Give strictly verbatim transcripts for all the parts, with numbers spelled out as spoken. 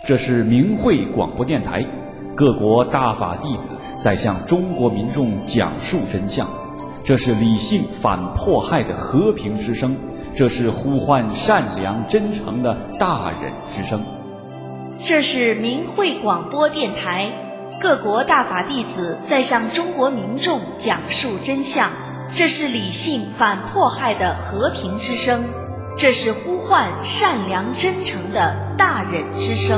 这是明慧广播电台，各国大法弟子在向中国民众讲述真相。这是理性反迫害的和平之声，这是呼唤善良真诚的大忍之声。 这是明慧广播电台，各国大法弟子在向中国民众讲述真相。这是理性反迫害的和平之声，这是呼唤善良真诚的大忍之声。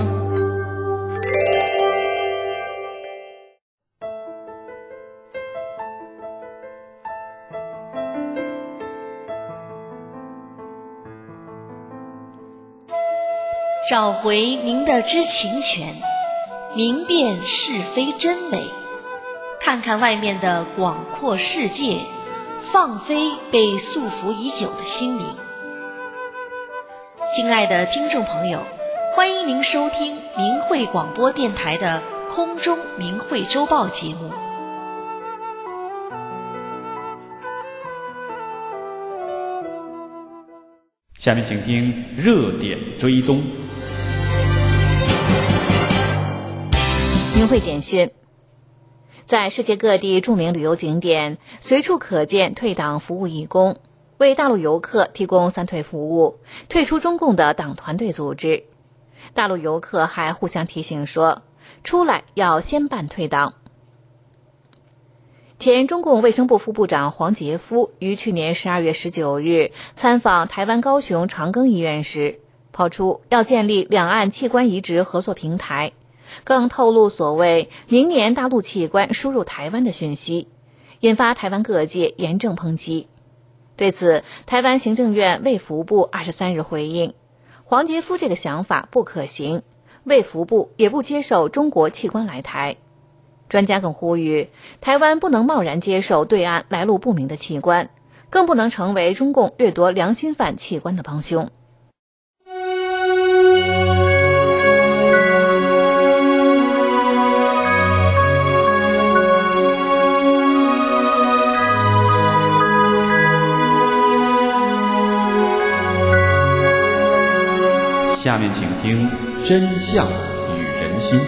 找回您的知情权，明辨是非真伪，看看外面的广阔世界，放飞被束缚已久的心灵。亲爱的听众朋友，欢迎您收听明慧广播电台的空中明慧周报节目。 下面请听热点追踪。 明慧简讯：在世界各地著名旅游景点，随处可见退党服务义工，为大陆游客提供三退服务，退出中共的党团队组织。大陆游客还互相提醒说，出来要先办退党。前中共卫生部副部长黄杰夫于去年十二月十九日参访台湾高雄长庚医院时，抛出要建立两岸器官移植合作平台，更透露所谓明年大陆器官输入台湾的讯息，引发台湾各界严正抨击。对此，台湾行政院卫福部二十三日回应，黄杰夫这个想法不可行，卫福部也不接受中国器官来台。专家更呼吁，台湾不能贸然接受对岸来路不明的器官，更不能成为中共掠夺良心犯器官的帮凶。 下面请听真相与人心。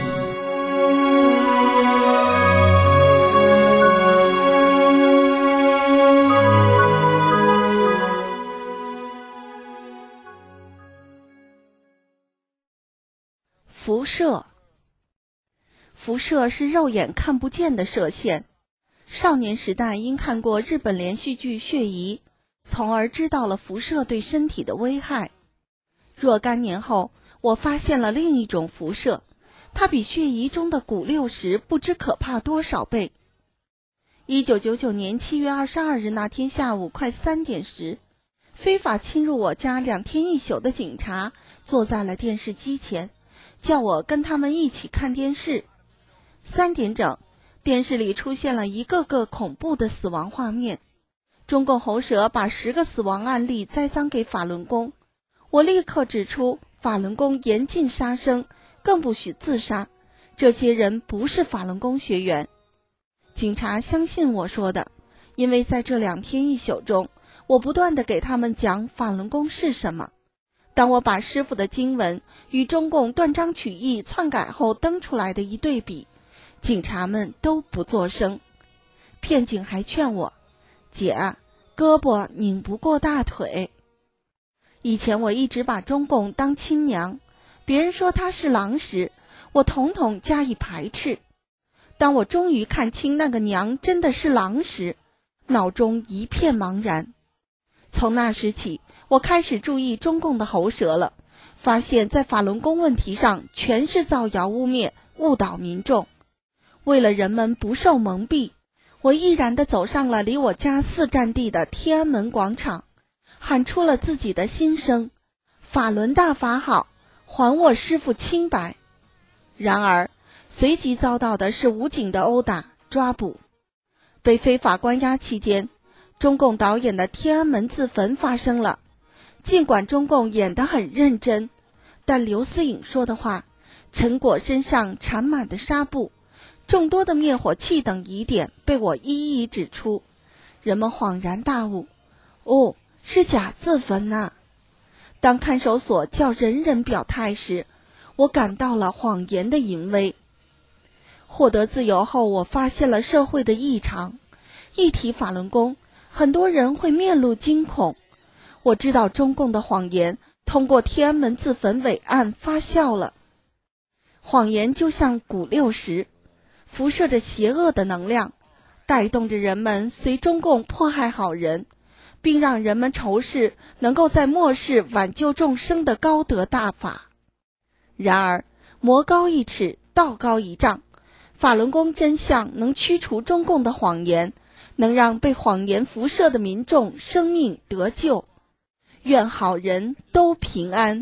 辐射，辐射是肉眼看不见的射线。少年时代因看过日本连续剧《血疑》，从而知道了辐射对身体的危害。若干年后，我发现了另一种辐射，它比血疑中的钴六十不知可怕多少倍。一九九九年七月二十二日那天下午快三点时，非法侵入我家两天一宿的警察坐在了电视机前，叫我跟他们一起看电视。三点整，电视里出现了一个个恐怖的死亡画面。中共喉舌把十个死亡案例栽赃给法轮功，我立刻指出，法轮功严禁杀生，更不许自杀，这些人不是法轮功学员。警察相信我说的，因为在这两天一宿中，我不断地给他们讲法轮功是什么。当我把师父的经文与中共断章取义篡改后登出来的一对比，警察们都不作声。片警还劝我，姐，胳膊拧不过大腿。以前我一直把中共当亲娘，别人说他是狼时，我统统加以排斥。当我终于看清那个娘真的是狼时，脑中一片茫然。从那时起，我开始注意中共的喉舌了，发现在法轮功问题上全是造谣污蔑，误导民众。为了人们不受蒙蔽，我毅然地走上了离我家四站地的天安门广场，喊出了自己的心声：法轮大法好，还我师父清白。然而随即遭到的是武警的殴打抓捕。被非法关押期间，中共导演的天安门自焚发生了。尽管中共演得很认真，但刘思颖说的话，陈果身上缠满的纱布，众多的灭火器等疑点被我一一指出，人们恍然大悟，哦，是假自焚啊。当看守所叫人人表态时， 我感到了谎言的淫威。获得自由后，我发现了社会的异常。一提法轮功，很多人会面露惊恐。我知道中共的谎言通过天安门自焚伟案发酵了。谎言就像钴六十，辐射着邪恶的能量，带动着人们随中共迫害好人，并让人们仇视能够在末世挽救众生的高德大法。然而，魔高一尺，道高一丈，法轮功真相能驱除中共的谎言，能让被谎言辐射的民众生命得救。愿好人都平安。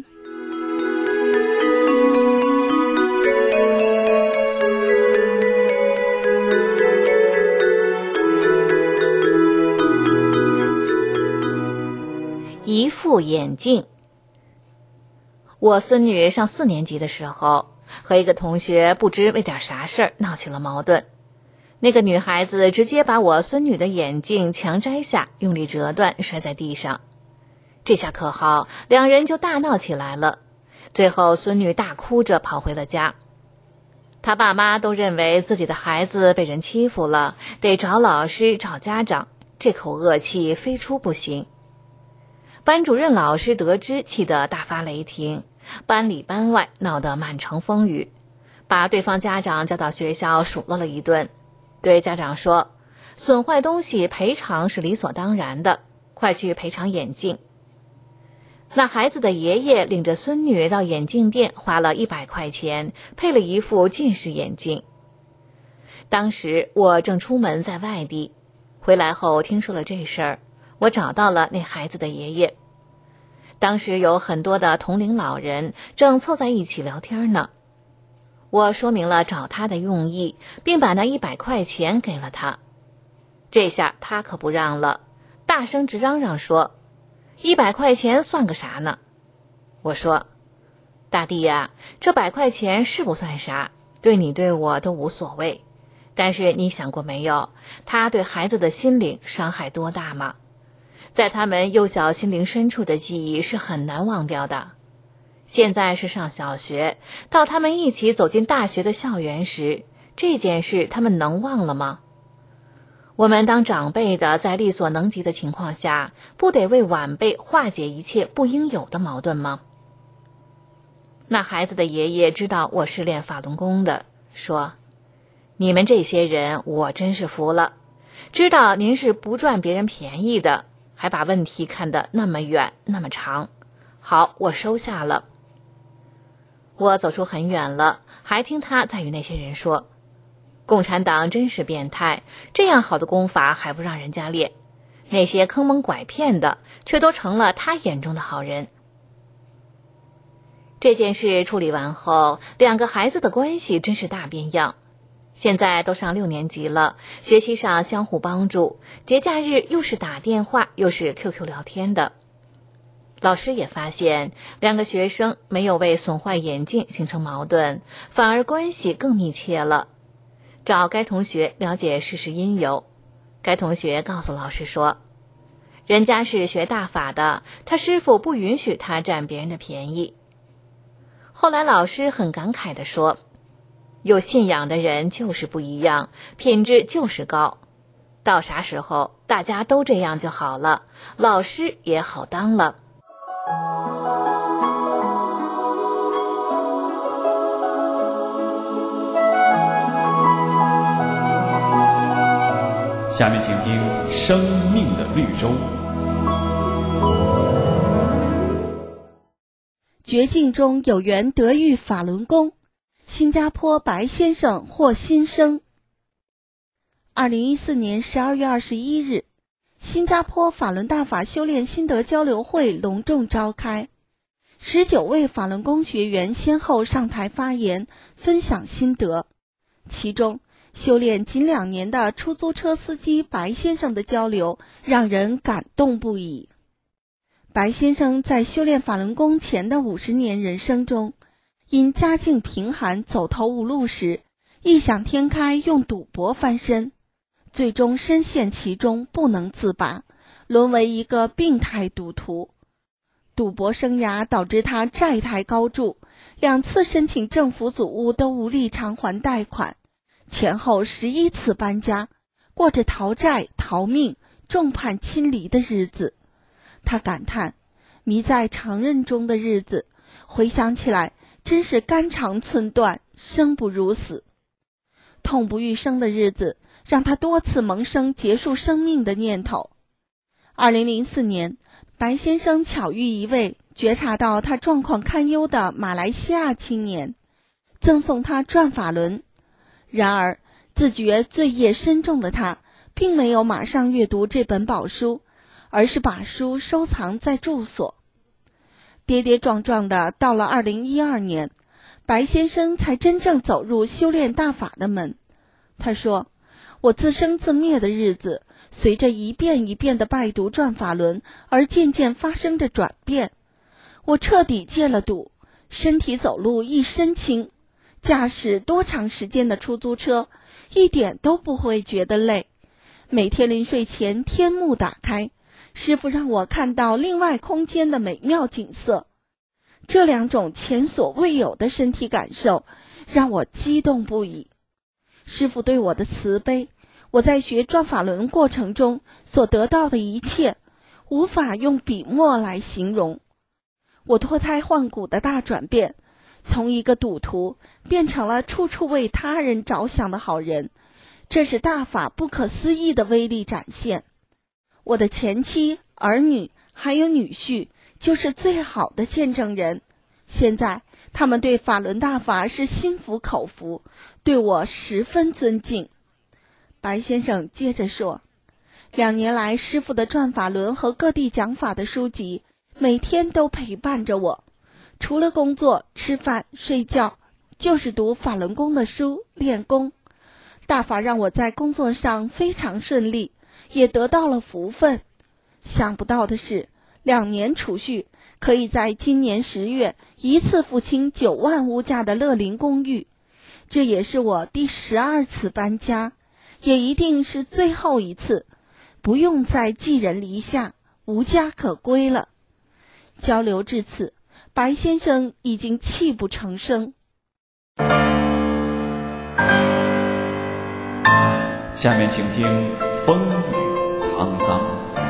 一副眼镜。我孙女上四年级的时候，和一个同学不知为点啥事儿闹起了矛盾。那个女孩子直接把我孙女的眼镜强摘下，用力折断，摔在地上。这下可好，两人就大闹起来了。最后孙女大哭着跑回了家。她爸妈都认为自己的孩子被人欺负了，得找老师找家长，这口恶气非出不行。班主任老师得知，气得大发雷霆，班里班外闹得满城风雨，把对方家长叫到学校数落了一顿，对家长说，损坏东西赔偿是理所当然的，快去赔偿眼镜。那孩子的爷爷领着孙女到眼镜店，花了一百块钱配了一副近视眼镜。当时我正出门在外地，回来后听说了这事儿，我找到了那孩子的爷爷。当时有很多的同龄老人正凑在一起聊天呢。我说明了找他的用意，并把那一百块钱给了他。这下他可不让了，大声直嚷嚷说，一百块钱算个啥呢？我说，大弟呀，这百块钱是不算啥，对你对我都无所谓。但是你想过没有，他对孩子的心灵伤害多大吗？在他们幼小心灵深处的记忆是很难忘掉的。现在是上小学，到他们一起走进大学的校园时，这件事他们能忘了吗？我们当长辈的，在力所能及的情况下，不得为晚辈化解一切不应有的矛盾吗？那孩子的爷爷知道我是练法轮功的，说，你们这些人我真是服了，知道您是不赚别人便宜的，还把问题看得那么远那么长。好，我收下了。我走出很远了，还听他在与那些人说，共产党真是变态，这样好的功法还不让人家练，那些坑蒙拐骗的却都成了他眼中的好人。这件事处理完后，两个孩子的关系真是大变样。现在都上六年级了，学习上相互帮助，节假日又是打电话又是 Q Q 聊天的。老师也发现，两个学生没有为损坏眼镜形成矛盾，反而关系更密切了。找该同学了解事实因由，该同学告诉老师说，人家是学大法的，他师父不允许他占别人的便宜。后来老师很感慨地说，有信仰的人就是不一样，品质就是高。到啥时候大家都这样就好了，老师也好当了。 下面请听《生命的绿洲》。 绝境中有缘得遇法轮功，新加坡白先生获新生。二零一四年十二月二十一日，新加坡法轮大法修炼心得交流会隆重召开，十九位法轮功学员先后上台发言，分享心得。其中，修炼仅两年的出租车司机白先生的交流让人感动不已。白先生在修炼法轮功前的五十年人生中，因家境贫寒走投无路时，异想天开用赌博翻身，最终深陷其中不能自拔，沦为一个病态赌徒。 赌博生涯导致他债台高筑，两次申请政府组屋都无力偿还贷款，前后十一次搬家，过着逃债、逃命、众叛亲离的日子。他感叹，迷在长任中的日子，回想起来真是肝肠寸断，生不如死。痛不欲生的日子让他多次萌生结束生命的念头。二零零四年，白先生巧遇一位觉察到他状况堪忧的马来西亚青年，赠送他转法轮。然而自觉罪业深重的他并没有马上阅读这本宝书，而是把书收藏在住所。跌跌撞撞的到了二零一二年，白先生才真正走入修炼大法的门。他说，我自生自灭的日子随着一遍一遍的拜读转法轮而渐渐发生着转变。我彻底戒了赌，身体走路一身轻，驾驶多长时间的出租车一点都不会觉得累。每天临睡前天幕打开，师父让我看到另外空间的美妙景色。这两种前所未有的身体感受让我激动不已。师父对我的慈悲，我在学转法轮过程中所得到的一切，无法用笔墨来形容。我脱胎换骨的大转变，从一个赌徒变成了处处为他人着想的好人，这是大法不可思议的威力展现。我的前妻、儿女还有女婿就是最好的见证人。现在他们对法轮大法是心服口服，对我十分尊敬。白先生接着说，两年来师父的转法轮和各地讲法的书籍每天都陪伴着我，除了工作、吃饭、睡觉，就是读法轮功的书练功。大法让我在工作上非常顺利，也得到了福分。想不到的是，两年储蓄可以在今年十月一次付清九万屋价的乐龄公寓，这也是我第十二次搬家，也一定是最后一次，不用再寄人篱下，无家可归了。交流至此，白先生已经泣不成声。 下面请听风雨沧桑。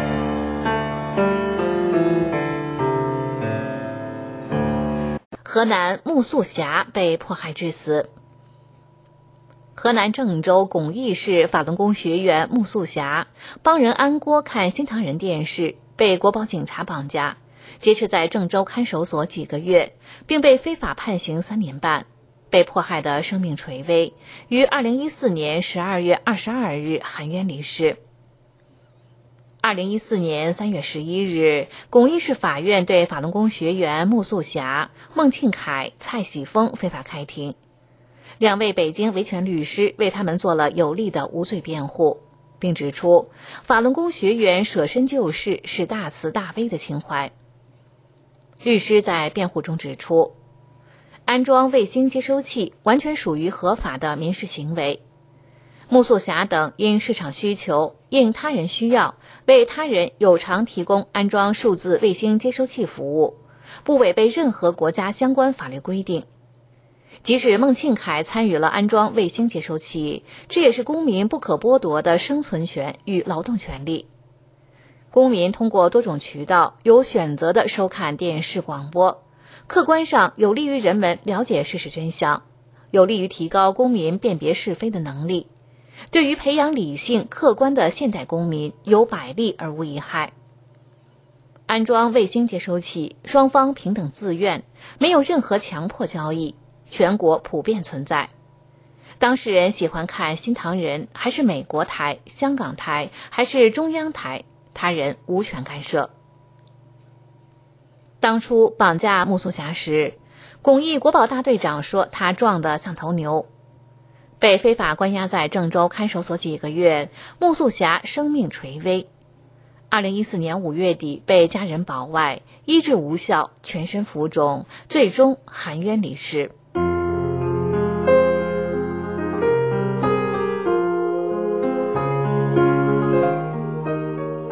河南穆素霞被迫害致死。河南郑州巩义市法轮功学员穆素霞帮人安锅看新唐人电视，被国保警察绑架，劫持在郑州看守所几个月，并被非法判刑三年半，被迫害的生命垂危，于二零一四年十二月二十二日含冤离世。二零一四年三月十一日，巩义市法院对法轮功学员穆素霞、孟庆凯、蔡喜峰非法开庭。两位北京维权律师为他们做了有力的无罪辩护，并指出法轮功学员舍身救世是大慈大悲的情怀。律师在辩护中指出，安装卫星接收器完全属于合法的民事行为。穆素霞等因市场需求，应他人需要，为他人有偿提供安装数字卫星接收器服务，不违背任何国家相关法律规定。即使孟庆凯参与了安装卫星接收器，这也是公民不可剥夺的生存权与劳动权利。公民通过多种渠道有选择地收看电视广播，客观上有利于人们了解事实真相，有利于提高公民辨别是非的能力，对于培养理性客观的现代公民有百利而无一害。安装卫星接收器，双方平等自愿，没有任何强迫交易，全国普遍存在。当事人喜欢看新唐人还是美国台、香港台还是中央台，他人无权干涉。当初绑架穆素霞时，巩义国保大队长说他壮得像头牛。被非法关押在郑州看守所几个月，穆素霞生命垂危。二零一四年五月底被家人保外，医治无效，全身浮肿，最终含冤离世。 知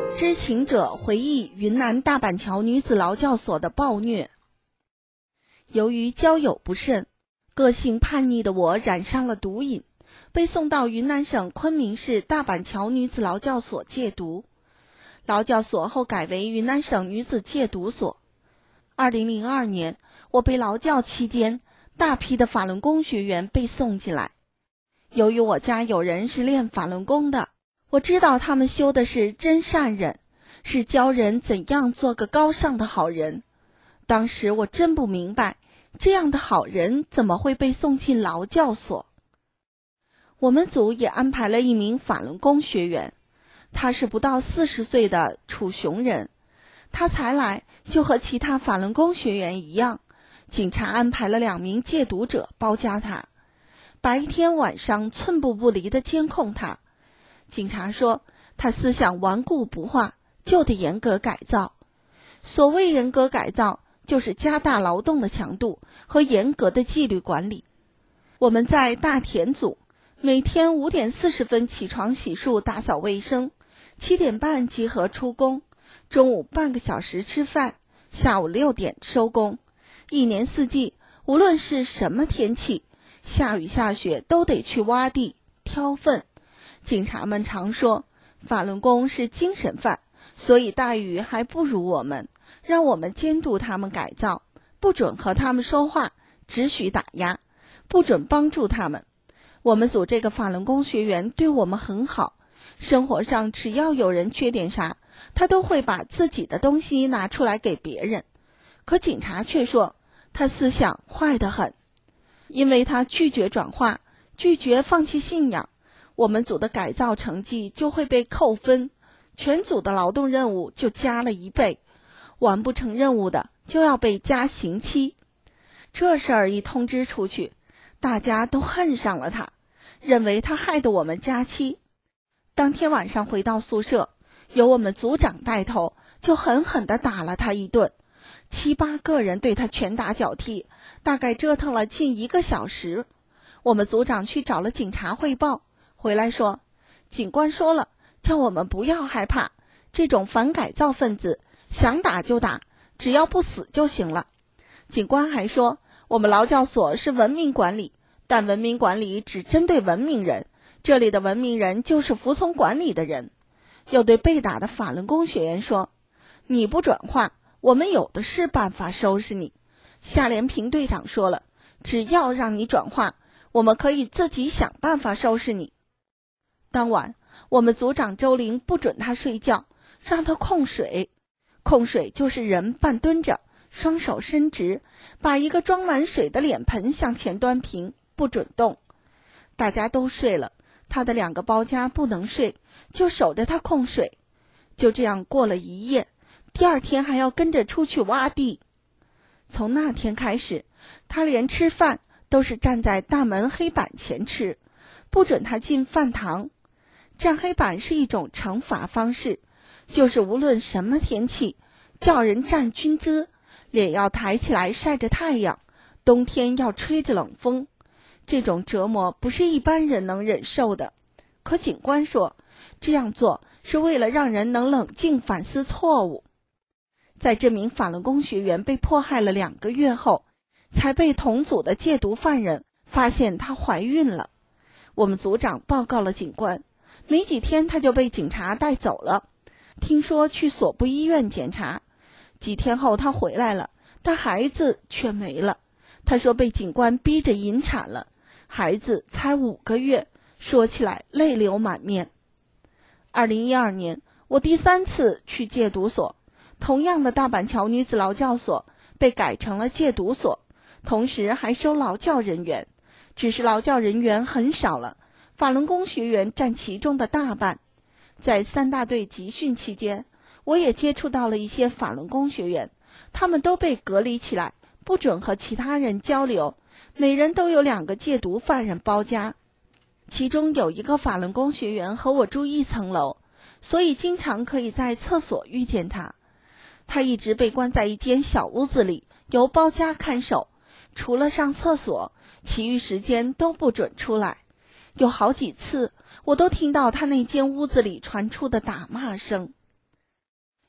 情者回忆云南大板桥女子劳教所的暴虐。由于交友不慎，个性叛逆的我染上了毒瘾，被送到云南省昆明市大板桥女子劳教所戒毒。劳教所后改为云南省女子戒毒所。二零零二年，我被劳教期间，大批的法轮功学员被送进来。由于我家有人是练法轮功的，我知道他们修的是真善忍，是教人怎样做个高尚的好人。当时我真不明白，这样的好人怎么会被送进劳教所。我们组也安排了一名法轮功学员，他是不到四十岁的楚雄人。他才来就和其他法轮功学员一样，警察安排了两名戒毒者包夹他，白天晚上寸步不离地监控他。警察说他思想顽固不化，就得严格改造。所谓严格改造，就是加大劳动的强度和严格的纪律管理。我们在大田组，每天五点四十分起床洗漱打扫卫生，七点半集合出工，中午半个小时吃饭，下午六点收工。一年四季，无论是什么天气，下雨下雪都得去挖地挑粪。警察们常说法轮功是精神犯，所以待遇还不如我们，让我们监督他们改造，不准和他们说话，只许打压，不准帮助他们。我们组这个法轮功学员对我们很好，生活上只要有人缺点啥，他都会把自己的东西拿出来给别人。可警察却说他思想坏得很，因为他拒绝转化，拒绝放弃信仰，我们组的改造成绩就会被扣分，全组的劳动任务就加了一倍，完不成任务的就要被加刑期。这事儿一通知出去，大家都恨上了他，认为他害得我们加期。当天晚上回到宿舍，由我们组长带头，就狠狠地打了他一顿，七八个人对他拳打脚踢，大概折腾了近一个小时。我们组长去找了警察汇报，回来说警官说了，叫我们不要害怕，这种反改造分子想打就打，只要不死就行了。警官还说我们劳教所是文明管理，但文明管理只针对文明人，这里的文明人就是服从管理的人。又对被打的法轮功学员说，你不转化，我们有的是办法收拾你。夏连平队长说了，只要让你转化，我们可以自己想办法收拾你。当晚，我们组长周玲不准他睡觉，让他控水。控水就是人半蹲着，双手伸直，把一个装满水的脸盆向前端平，不准动。大家都睡了，他的两个包夹不能睡，就守着他控水。就这样过了一夜，第二天还要跟着出去挖地。从那天开始，他连吃饭都是站在大门黑板前吃，不准他进饭堂。站黑板是一种惩罚方式，就是无论什么天气，叫人站军姿，脸要抬起来晒着太阳，冬天要吹着冷风。这种折磨不是一般人能忍受的。可警官说，这样做是为了让人能冷静反思错误。在这名法轮功学员被迫害了两个月后，才被同组的戒毒犯人发现她怀孕了。我们组长报告了警官，没几天她就被警察带走了，听说去所部医院检查。几天后她回来了，但孩子却没了。她说被警官逼着引产了，孩子才五个月，说起来泪流满面。二零一二年，我第三次去戒毒所，同样的大板桥女子劳教所被改成了戒毒所，同时还收劳教人员，只是劳教人员很少了，法轮功学员占其中的大半。在三大队集训期间，我也接触到了一些法轮功学员，他们都被隔离起来，不准和其他人交流，每人都有两个戒毒犯人包夹。其中有一个法轮功学员和我住一层楼，所以经常可以在厕所遇见他。他一直被关在一间小屋子里，由包夹看守，除了上厕所，其余时间都不准出来。有好几次，我都听到他那间屋子里传出的打骂声。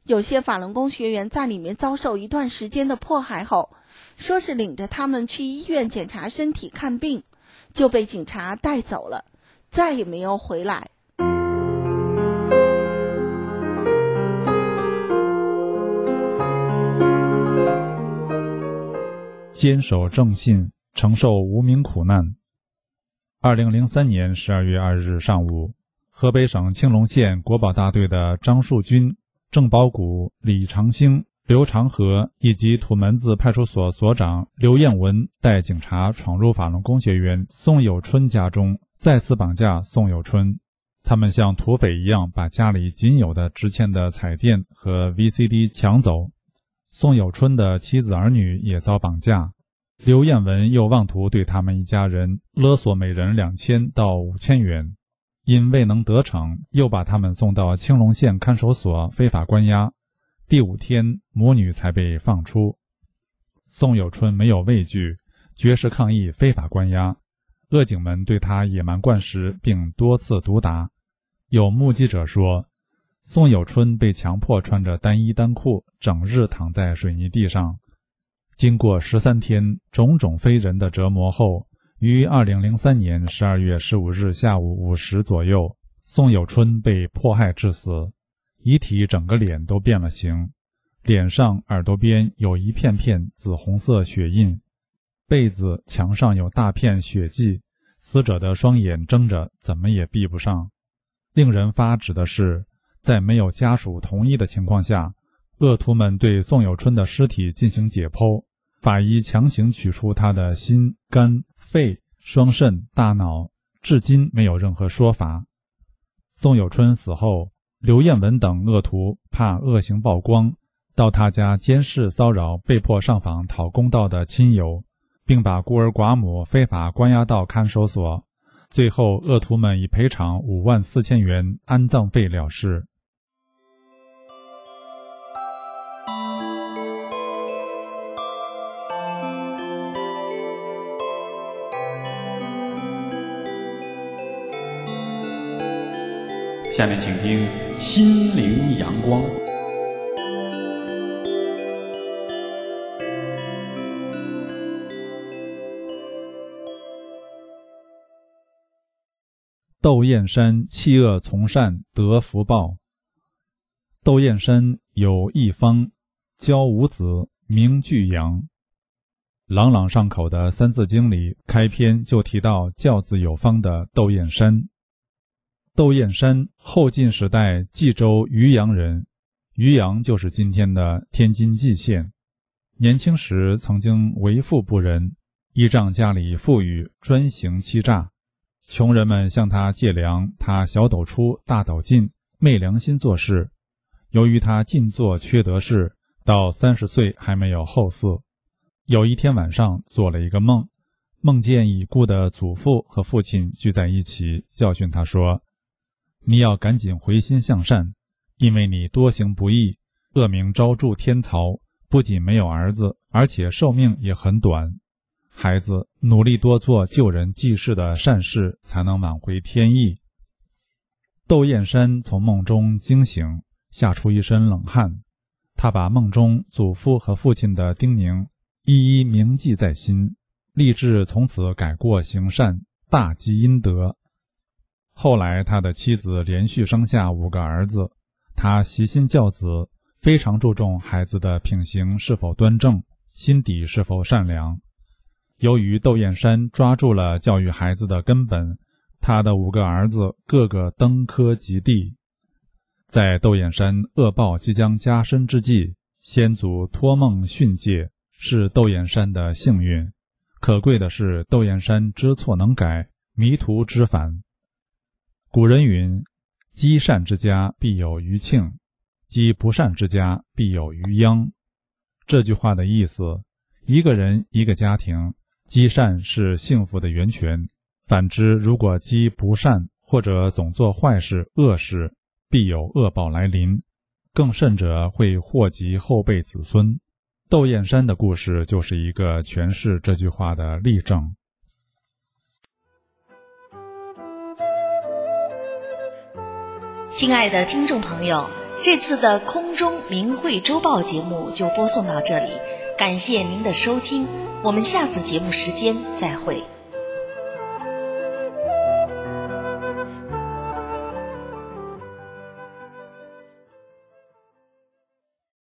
有些法轮功学员在里面遭受一段时间的迫害后，说是领着他们去医院检查身体看病，就被警察带走了，再也没有回来。 坚守正信，承受无名苦难。二零零三年十二月二日上午，河北省青龙县国保大队的张树军、郑宝谷、李长兴、刘长河以及土门子派出所所长刘彦文带警察闯入法轮功学员宋有春家中，再次绑架宋有春。他们像土匪一样把家里仅有的值钱的彩电和 V C D 抢走。宋有春的妻子儿女也遭绑架，刘彦文又妄图对他们一家人勒索每人两千到五千元，因未能得逞，又把他们送到青龙县看守所非法关押。第五天，母女才被放出。宋有春没有畏惧，绝食抗议非法关押，恶警们对他野蛮灌食并多次毒打。有目击者说，宋有春被强迫穿着单衣单裤，整日躺在水泥地上。经过十三天种种非人的折磨后，于二零零三年十二月十五日下午五时左右，宋有春被迫害致死，遗体整个脸都变了形，脸上、耳朵边有一片片紫红色血印，被子、墙上有大片血迹，死者的双眼睁着，怎么也闭不上。令人发指的是，在没有家属同意的情况下，恶徒们对宋有春的尸体进行解剖，法医强行取出他的心、肝、肺、双肾、大脑，至今没有任何说法。宋有春死后，刘彦文等恶徒怕恶行曝光，到他家监视骚扰被迫上访讨公道的亲友，并把孤儿寡母非法关押到看守所。最后，恶徒们以赔偿五万四千元安葬费了事。 下面请听《心灵阳光》。 窦燕山弃恶从善得福报。窦燕山有一方，教五子，名巨阳。朗朗上口的《三字经》里开篇就提到教子有方的窦燕山。窦燕山后晋时代冀州渔阳人，渔阳就是今天的天津蓟县。年轻时曾经为富不仁，依仗家里富裕，专行欺诈。穷人们向他借粮，他小斗出大斗进，昧良心做事。由于他尽做缺德事，到三十岁还没有后嗣。有一天晚上做了一个梦，梦见已故的祖父和父亲聚在一起，教训他说，你要赶紧回心向善，因为你多行不义，恶名昭著天曹，不仅没有儿子，而且寿命也很短。孩子，努力多做救人济世的善事，才能挽回天意。窦燕山从梦中惊醒，吓出一身冷汗。他把梦中祖父和父亲的叮咛一一铭记在心，立志从此改过行善，大积阴德。后来他的妻子连续生下五个儿子，他习心教子，非常注重孩子的品行是否端正，心底是否善良。由于窦燕山抓住了教育孩子的根本，他的五个儿子个个登科及第。在窦燕山恶报即将加深之际，先祖托梦训诫，是窦燕山的幸运。可贵的是，窦燕山知错能改，迷途知返。古人云，积善之家必有余庆，积不善之家必有余殃。这句话的意思，一个人一个家庭，积善是幸福的源泉，反之，如果积不善或者总做坏事恶事，必有恶报来临，更甚者会祸及后辈子孙。窦燕山的故事就是一个诠释这句话的例证。 亲爱的听众朋友， 这次的空中明慧周报节目就播送到这里，感谢您的收听，我们下次节目时间再会。